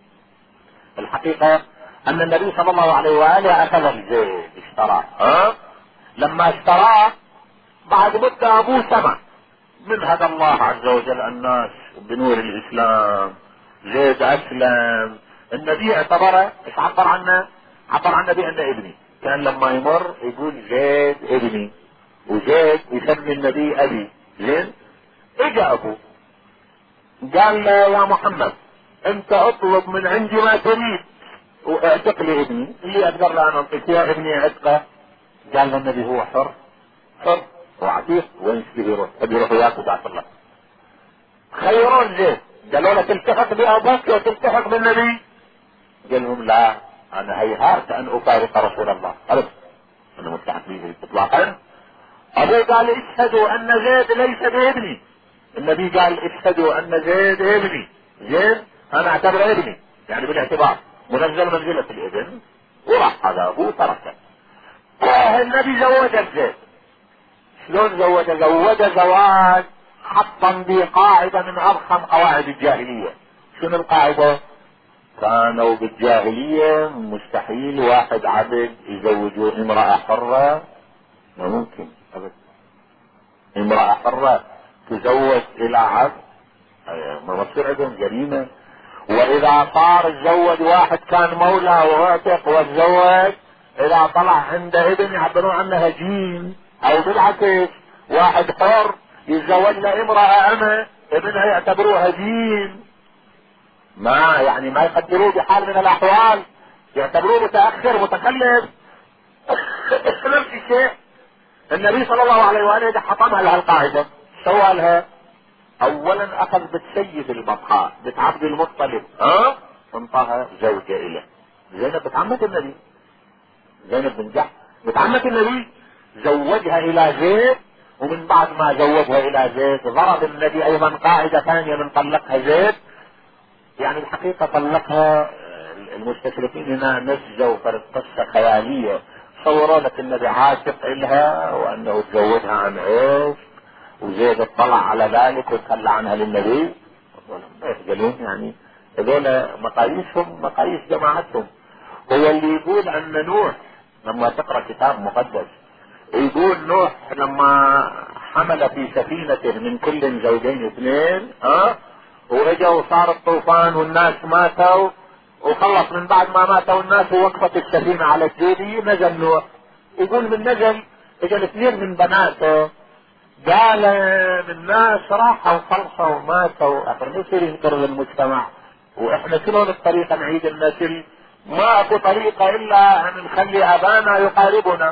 الحقيقة ان النبي صلى الله عليه وآله اخذ الزيت اشتراه. ها؟ لما اشتراه بعد مدة ابوه سمع من هدى الله عز وجل الناس بنور الاسلام، زيد اسلم. النبي اعتبره، ايش عبر عنه؟ عبر عنه بانه ابني، كان لما يمر يقول زيد ابني، وزيد يسمي النبي ابي. زين؟ اجى ابوه قال له يا محمد انت اطلب من عندي ما تريد واعتق لي ابني، اللي اقدر له انا اعطيك يا ابني عتقه. قال له النبي هو حر، حر وعتيق، وين يشتهي يروح؟ ابي يروح وياك وبعث الله. خيرون زيد، قالوا له تلتحق بابوك وتلتحق بالنبي؟ قال لهم لا، انا هيهات ان افارق رسول الله، عرفت انا ملتحق به اطلاقا. ابوه قال اشهدوا ان زيد ليس بابني. النبي قال اشهدوا ان زيد ابني. زين؟ انا اعتبره ابني يعني بالاعتبار. منزل منزلة الابن، وراح هذا ابوه تركه. النبي زوج زيد. شلون زوج؟ زوج زواج حطا به قاعدة من اضخم قواعد الجاهلية. شنو القاعدة؟ كانوا بالجاهلية مستحيل واحد عبد يزوجوا امرأة حرة، ما ممكن ابدا. امرأة حرة تزوج الى عبد ما تصير عندهم جريمة. واذا صار تزوج واحد كان مولى واعتق وتزوج، اذا طلع عنده ابن يعبرون عنه هجين، او بالعكس واحد حر يتزوج له امرأة امه ابنها يعتبروه هجين، ما يعني ما يقدروه بحال من الاحوال، يعتبروه متأخر متخلف. نفس الشيء النبي صلى الله عليه وآله حطمها لها القاعدة. سوى لها اولا اخذ بالسيد البطحاء بنت عبد المطلب، ها انطاها زوجة اله زينب بنت عمة النبي، زينب بن جحش بنت عمة النبي، زوجها الى زيد. ومن بعد ما زوجها الى زيد ضرب النبي ايضا قاعدة ثانية من طلقها زيد. يعني الحقيقة طلقها المستشرقين هنا نسجوا فرد قصة خيالية، صوروا لك النبي عاشق الها وانه تزوجها عن عيش، وزيد اطلع على ذلك وتخلى عنها للنبي. ما يخجلون يعني، هذول مقاييسهم مقاييس جماعتهم. هو اللي يقول ان نوح لما تقرأ كتاب مقدس يقول نوح لما حمل في سفينته من كل زوجين اثنين، ها ورجع وصار الطوفان والناس ماتوا، وخلص من بعد ما ماتوا الناس ووقفت السفينة على الجودي، نزل نوح. يقول من نزل اجل اثنين من بناته، قال الناس راحوا وخلصوا وماتوا، اخر نصير ينكر للمجتمع، واحنا شلون الطريقة نعيد النسل؟ ما اكو طريقة الا ان نخلي ابانا يقاربنا.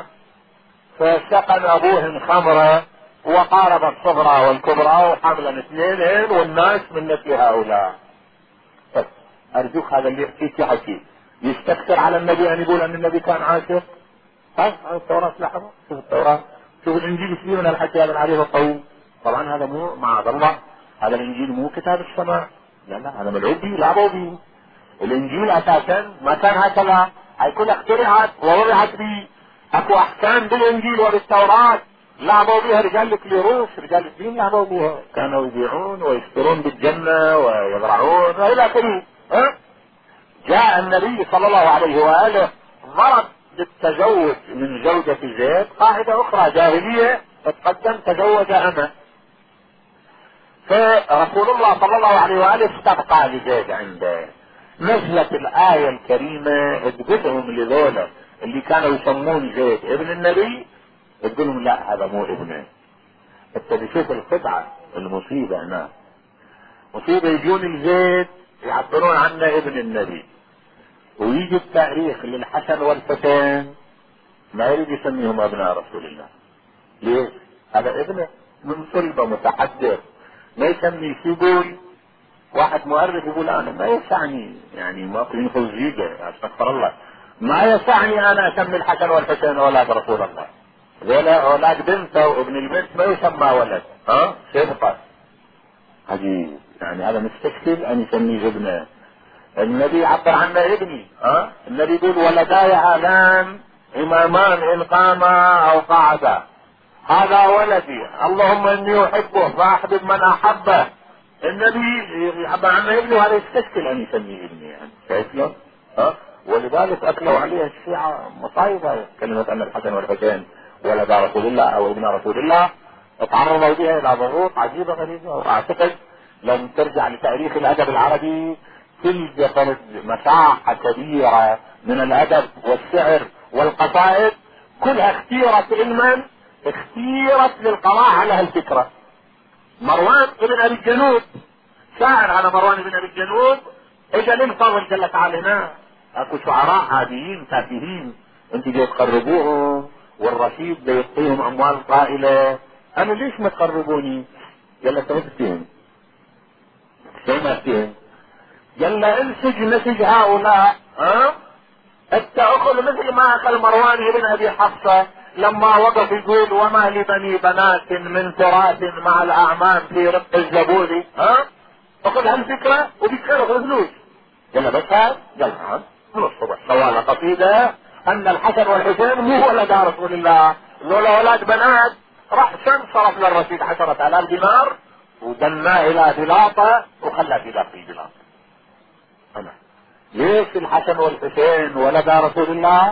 فسقن ابوهم خمرة وقارب الصغرى والكبرى وحملا اثنين والناس من نسل هؤلاء. بس ارجوك هذا اللي يحكيك يحكي يستكثر على النبي ان يقول ان النبي كان عاشق. ها التوراة لحظة، شوف التوراة، شوف الانجيل فيه من الحكي هذا العريض الطويل. طبعا هذا مو معاذ الله، هذا الانجيل مو كتاب السماء، لا لا هذا ملعوب به لعبوا به. الانجيل اساسا ما كان هكذا، هاي كلها اخترعت ووضعت به. اكو احكام بالانجيل وبالتوراة لعبوا بها رجال الكليروس، رجال الدين لعبوا بها، كانوا يبيعون ويشترون بالجنة ويزرعون والى اخره. ها جاء النبي صلى الله عليه واله ضرب بالتزوج من زوجة زيد قاعدة اخرى جاهلية، فتقدم تزوج امه. فرسول الله صلى الله عليه واله استبقى لزيد عنده. نزلت الآية الكريمة تقولهم لذولا اللي كانوا يسمون زيد ابن النبي، تقولهم لا هذا مو ابنه. انت بشوف الخدعة المصيبة هنا، مصيبة يجون الزيد يعبرون عنه ابن النبي، ويجي التاريخ للحسن والحسين ما يريد يسميهم ابناء رسول الله. ليش؟ هذا ابنه من صلبه متحدث، ما يسمي. شو يقول واحد مؤرخ يقول انا ما يسعني، يعني ما ينخذ زيقه استغفر الله، ما يسعني انا اسمي الحسن والحسين اولاد رسول الله، ذولا اولاد بنته وابن البنت ما يسمى ولد. ها صدقا عجيب، يعني هذا مستشكل ان يسميه ابنه. النبي يعبر عنه ابني. ها النبي يقول ولداي هذان امامان ان قاما او قعدا، هذا ولدي اللهم اني احبه فاحبب من احبه. النبي يعبر عنه ابنه، هذا يستشكل ان يسميه ابني، يعني شايف له؟ ها ولذلك اكلوا عليها الشيعة مصايبة كلمة ان الحسن والحسين ولد رسول الله او ابن رسول الله، تعرضوا بها الى ضغوط عجيبة غريبة. واعتقد لو ترجع لتاريخ الادب العربي تلقى مساحة كبيرة من الادب والشعر والقصائد كلها اختيرت علما، اختيرت للقضاء على هالفكرة. مروان ابن ابي الجنود شاعر على مروان ابن ابي الجنود اجا للفضل قال لك علينا اكو شعراء عاديين تافهين انت جاي تقربوهم والرشيد بيعطيهم اموال طائلة، انا ليش ما تقربوني؟ قال لك ما تفتهم. شو ما تفتهم؟ قال له انسج نسج هؤلاء. ها انت اخذ مثل ما اكل مروان ابن ابي حفصة لما وقف يقول وما لبني بنات من تراث مع الاعمام في رق الزبودي. ها اخذ هالفكرة وبيتخير اخذ فلوس. قال له بس هذا؟ قال نعم من الصبح سوالها قصيدة ان الحسن والحسين مو ولدا رسول الله، لولا اولاد بنات راح شن صرف للرشيد عشرة الاف دينار ودنا الى بلاطة وخلى في ذاك البلاط. أنا. ليش الحسن والحسين ولدا رسول الله؟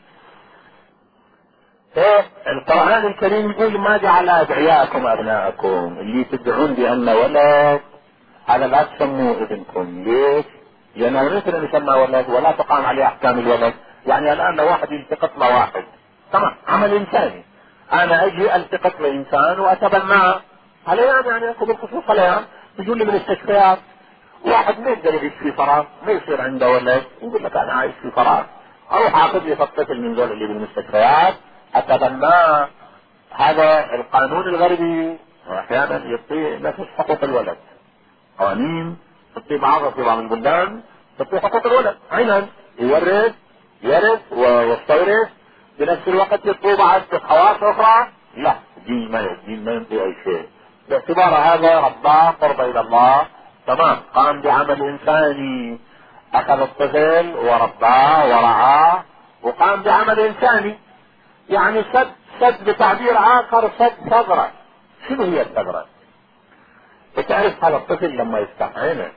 ايه القرآن الكريم يقول ما جعل ادعياءكم ابناءكم، اللي تدعون بان ولد هذا لا تسموه ابنكم. ليش؟ لانه مثل يسمى ولد ولا تقام عليه احكام الولد. يعني الان لو واحد يلتقط له واحد تمام عمل انساني، انا اجي التقط لانسان واتبناه عليان، يعني اخذ الخصوص عليان، يجون لي من المستشفيات واحد ما يقدر يعيش في فراغ، ما يصير عنده ولد، يقول لك انا عايش في فراغ، اروح اخذ لي الطفل من ذول اللي بالمستشفيات اتبناه. هذا القانون الغربي احيانا يعطي نفس حقوق الولد، قوانين تعطي بعضها في بعض البلدان تعطي حقوق الولد عينا، يورث يرث ويستورث، بنفس الوقت يعطي بعض خواص اخرى لا، دين ما الدين ما ينطي اي شيء، باعتبار هذا رباه قرب الى الله تمام، قام بعمل انساني، اخذ الطفل ورباه ورعاه وقام بعمل انساني، يعني سد سد بتعبير اخر سد ثغرة. شنو هي الثغرة؟ بتعرف هذا الطفل لما يفتح عينه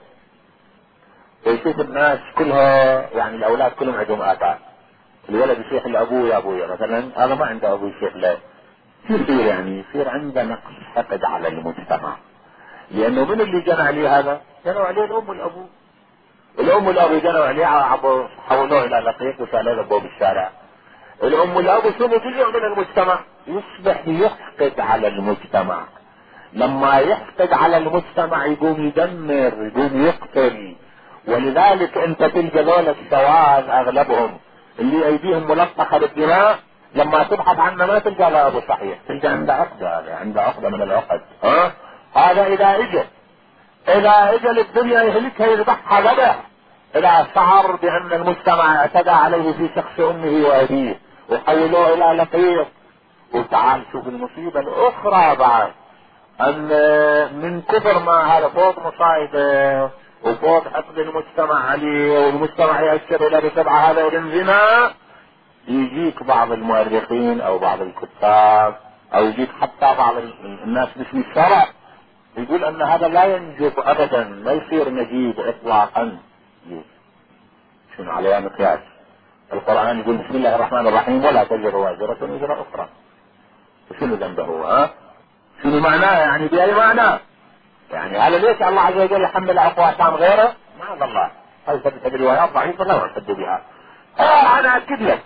ويشوف الناس كلها، يعني الاولاد كلهم عندهم اباء، الولد يصيح لابوه يا ابويا مثلا، هذا ما عنده ابوه يصيح له، شو يصير؟ يعني يصير عنده نقص حقد على المجتمع، لانه من اللي جنى عليه هذا؟ جنوا عليه الام والابو، الام والابو جنوا عليه، عبوا حولوه الى لقيط وسالوه ابوه بالشارع. الام والابو شنو جزء من المجتمع، يصبح يحقد على المجتمع، لما يحقد على المجتمع يقوم يدمر يقوم يقتل. ولذلك انت تلقى ذول السواد اغلبهم اللي ايديهم ملطخه بالدماء، لما تبحث عنه ما تلقى له ابو صحيح، تلقى عنده عقده، عنده عقده من العقد. ها هذا اذا اجى اذا اجى للدنيا يهلكها يذبحها ذبح، اذا شعر بان المجتمع اعتدى عليه في شخص امه وابيه وحولوه الى لقيط. وتعال شوف المصيبه الاخرى بعد، ان من كثر ما هذا فوق مصايبه وفوق حقد المجتمع عليه والمجتمع يأشر الى بسبعة هذا الزنا، يجيك بعض المؤرخين او بعض الكتاب او يجيك حتى بعض الناس باسم الشرع يقول ان هذا لا ينجب ابدا، ما يصير نجيب اطلاقا. شنو عليها مقياس؟ القرآن يقول بسم الله الرحمن الرحيم ولا تزر وازرة وزر اخرى. شنو ذنبه؟ ها شنو معناه؟ يعني بأي معنى؟ يعني هذا ليش الله عز وجل يحمل عقوى احكام غيره؟ معاذ الله، هذه ثبت بالروايات ضعيفه لا يعتد بها. اه انا اكد لك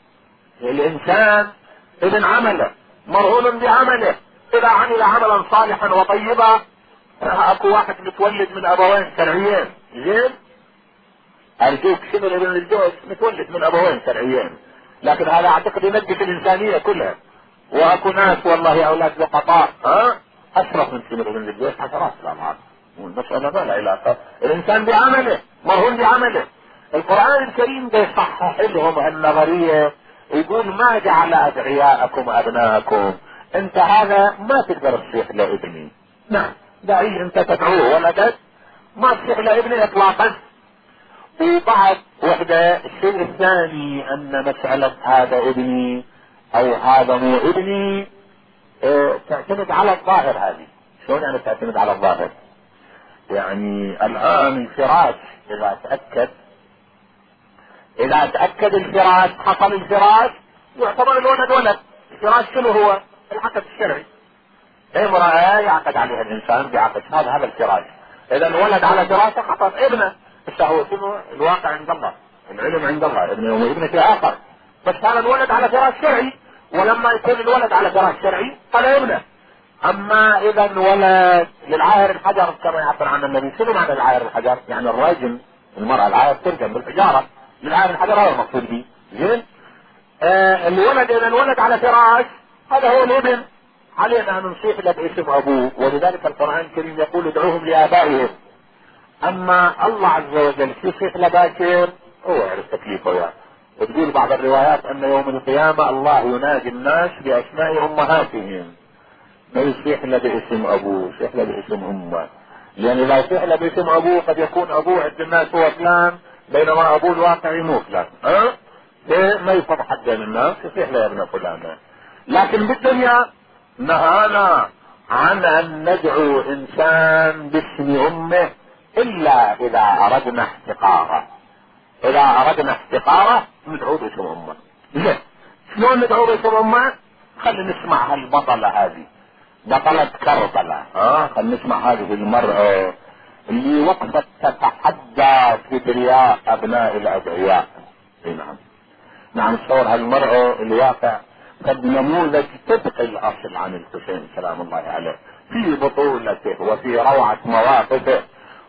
الانسان ابن عمله مرهون بعمله، اذا عمل عملا صالحا وطيبا، اكو واحد متولد من ابوين شرعيين زين، ارجوك شنو ابن الجوز متولد من ابوين شرعيين، لكن هذا اعتقد ينجس الانسانيه كلها. واكو ناس والله اولاد لقطاء ها اشرف من سمر ابن الجوز حشرات الامراض، والمسألة ما لها علاقة، الانسان بعمله مرهون بعمله. القرآن الكريم بيصحح لهم هالنظرية، يقول ما جعل ادعياءكم ابناءكم، انت هذا ما تقدر تصيح لابني، نعم دعي انت تدعوه ولدك ما تصيح لابني اطلاقا. وبعد وحدة الشيء الثاني ان مسألة هذا ابني او هذا مو ابني اه تعتمد على الظاهر. هذه شلون يعني تعتمد على الظاهر؟ يعني الان الفراش اذا تأكد اذا تأكد الفراش حصل الفراش يعتبر الولد ولد. الفراش شنو هو؟ العقد الشرعي، امرأة يعقد عليها الانسان بعقد، هذا هذا الفراش. اذا الولد على فراشه حصل ابنه، بس هو شنو؟ الواقع عند الله، العلم عند الله، ابنه وابنه في اخر، بس هذا الولد على فراش شرعي، ولما يكون الولد على فراش شرعي هذا ابنه. اما اذا الولد للعاهر الحجر كما يعبر عن النبي، شنو معنى العاهر الحجر؟ يعني الراجل المرأة العاهر ترجم بالحجارة، للعاهر الحجر هذا المقصود به زين. آه الولد اذا الولد على فراش هذا هو الابن، علينا ان نصيح له باسم ابوه، ولذلك القرآن الكريم يقول ادعوهم لابائهم. اما الله عز وجل يصيح له باكر هو يعرف تكليفه يعني. وتقول بعض الروايات ان يوم القيامة الله ينادي الناس باسماء امهاتهم، ما يصيح له باسم ابوه، يصيح له باسم امه، لان اذا يصيح له باسم ابوه قد يكون ابوه عند الناس هو فلان بينما ابوه الواقع يموت لك، ها ليه ما يفض حد من الناس يصيح له يا ابن فلان. لكن بالدنيا نهانا عن ان ندعو انسان باسم امه الا اذا اردنا احتقاره. اذا اردنا احتقاره ندعو باسم امه. ليه؟ شلون ندعو باسم امه؟ خلينا نسمع هالبطلة هذه، بطلة كربلاء. ها خلينا نسمع هذه المرأة اللي وقفت تتحدى كبرياء ابناء الادعياء. نعم نعم صور هالمرأة الواقع قد نموذج طبق الاصل عن الحسين سلام الله عليه في بطولته وفي روعة مواقفه.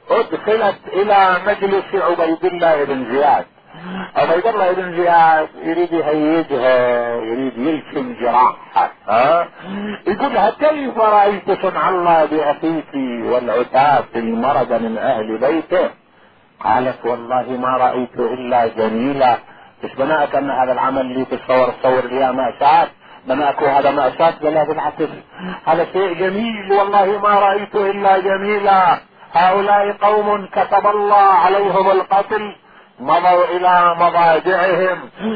ادخلت الى مجلس عبيد الله بن زياد. عبيد الله بن زياد يريد يهيجها، يريد يلكم جراحها. ها يقول لها كيف رأيت صنع الله باخيك والعتاة المرض من اهل بيته؟ قالت والله ما رأيت الا جميلة. مش بناك ان هذا العمل اللي تتصور تصور لي مأساة، بناك هذا مأساة؟ قال بالعكس هذا شيء جميل، والله ما رأيت الا جميلة. هؤلاء قوم كتب الله عليهم القتل، مضوا الى مضاجعهم،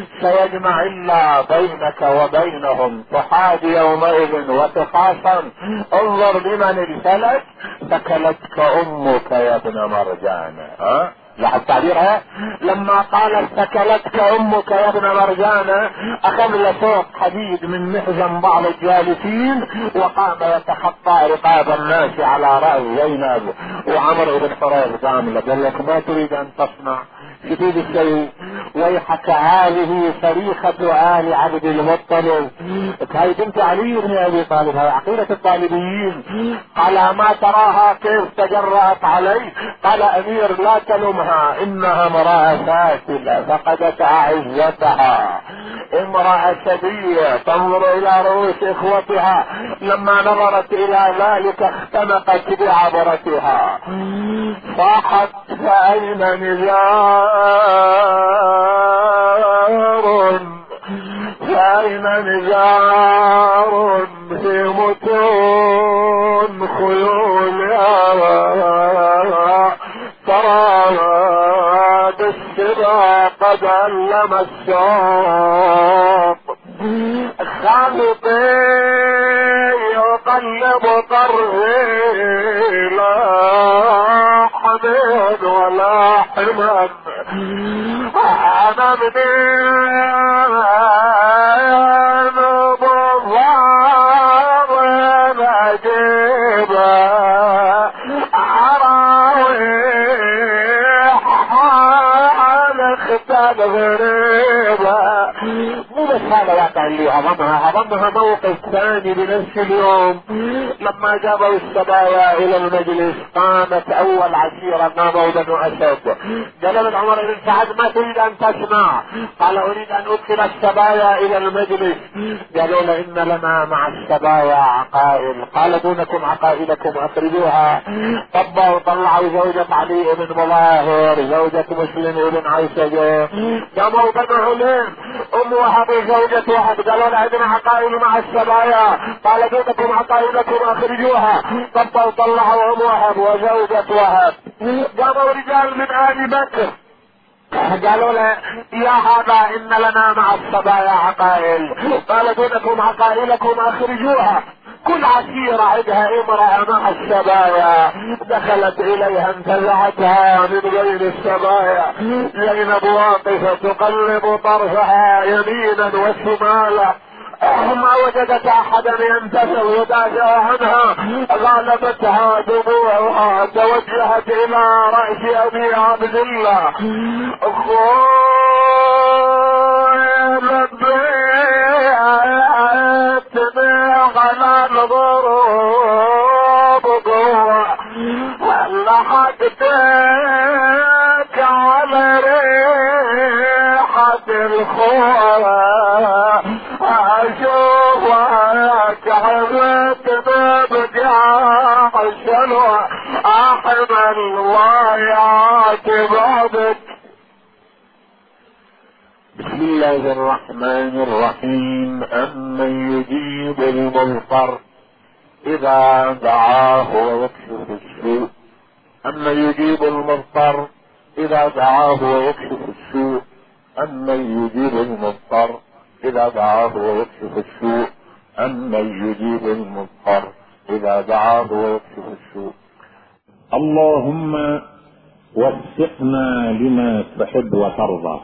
سيجمع الله بينك وبينهم، تحادي يومئذ وتخاصم. انظر لمن الفلك، ثكلتك امك يا ابن مرجان. ها لاحظ تعبيرها لما قالت ثكلتك امك يا ابن مرجان، اخذ له صوت حديد من محزن بعض الجالسين وقام يتخطى رقاب الناس على رأي زينب. وعمر بن حريث قام له قال لك ما تريد ان تصنع شديد الشيء؟ ويحك هذه صريخة آل عبد المطلب، هاي بنت علي بن ابي طالب، هاي عقيدة الطالبيين. قال ما تراها كيف تجرأت عليه؟ قال امير لا تلمها، انها امرأة فاسدة فقدت اعزتها، امرأة شبية تنظر الى رؤوس اخوتها، لما نظرت الى ذلك اختنقت بعبرتها، صاحت فاين نزار فاين نزار في متون خيولها، ترى بالسبا قد علم الشوق، خالطي يقلب طرفي لا حمد ولا حمد، انا منين بضار نجيبه عراويح حال اختل غريبه. مو بس هذا واقع اللي هضمها، هضمها موقف ثاني بنفس اليوم لما جابوا السبايا الى المجلس. قامت اول عشيرة قاموا بنو اسد، قالوا لعمر بن سعد ما تريد ان تسمع؟ قال اريد ان ادخل السبايا الى المجلس. قالوا له ان لنا مع السبايا عقائل. قال دونكم عقائلكم اخرجوها. طبوا طلعوا زوجة علي بن مظاهر، زوجة مسلم بن عيسى، قاموا بنو عليم ام وهب زوجة وهب، قالوا له عندنا عقائل مع السبايا. قال دونكم عقائلكم اخرجوها. طبوا طلعوا ام وهب وزوجة وهب. قاموا رجال من آل بكر قالوا له يا هذا ان لنا مع السبايا عقائل. قال دونكم عقائلكم اخرجوها. كل عشيرة عندها امرأة مع السبايا، دخلت اليها انتزعتها من بين السبايا. زينب واقفة تقلب طرفها يمينا وشمالا، ما وجدت احدا ينتفع ويدافع عنها، غالبتها دموعها، توجهت الى رأس ابي عبد الله. اخوي لبيتني على الضروب قوة، لحقتك على ريحة الخوة، اشوفك عبت ببقاع الشلوى، احمل الله يعاتبك. بسم الله الرحمن الرحيم. أمن يجيب المضطر إذا دعاه ويكشف السوء. أمن يجيب المضطر إذا دعاه ويكشف السوء أمن يجيب المضطر إذا دعاه ويكشف السوء أمن يجيب المضطر إذا دعاه ويكشف السوء. اللهم وفقنا لما تحب وترضى.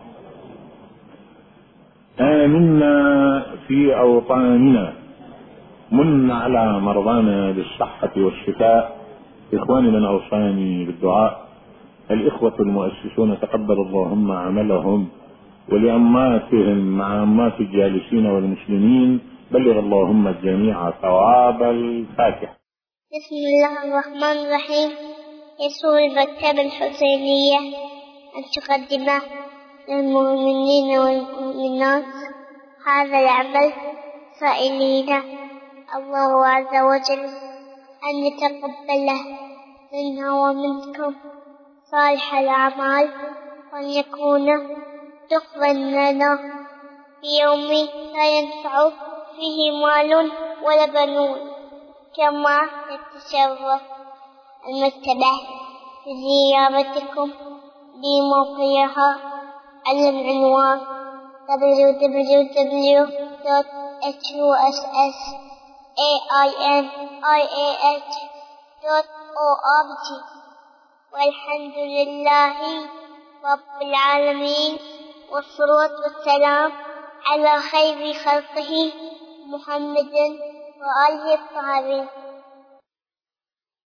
آمنا في أوطاننا. من على مرضانا بالصحة والشفاء. إخواني من أوصاني بالدعاء الإخوة المؤسسون تقبل اللهم عملهم، ولأماتهم مع أمات الجالسين والمسلمين بلغ اللهم الجميع ثواب الفاتحة. بسم الله الرحمن الرحيم. يسر المكتبة الحسينية أن تقدم للمؤمنين والمؤمنات هذا العمل سائلين الله عز وجل أن يتقبله منا ومنكم صالح الأعمال، وأن يكون تقبل لنا في يوم لا ينفع فيه مال ولا بنون. كما يتشرف المكتبة بزيارتكم لموقعها على العنوان دبليو دبليو دبليو دوت إتش يو إس إس إيه آي إم آي إيه إتش دوت أو آر جي. والحمد لله رب العالمين، والصلاة والسلام على خير خلقه محمد وآله الطاهرين.